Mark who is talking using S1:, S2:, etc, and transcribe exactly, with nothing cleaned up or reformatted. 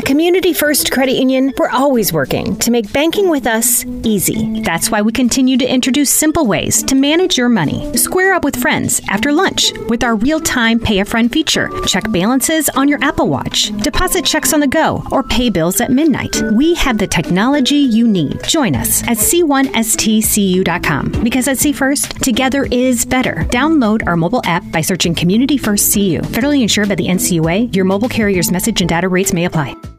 S1: Community First Credit Union, we're always working to make banking with us easy.
S2: That's why we continue to introduce simple ways to manage your money. Square up with friends after lunch with our real-time Pay a Friend feature. Check balances on your Apple Watch, deposit checks on the go, or pay bills at midnight. We have the technology you need. Join us at c one s t c u dot com because at C First, together is better. Download our mobile app by searching Community First C U. Federally insured by the N C U A. Your mobile carrier's message and data rates may apply.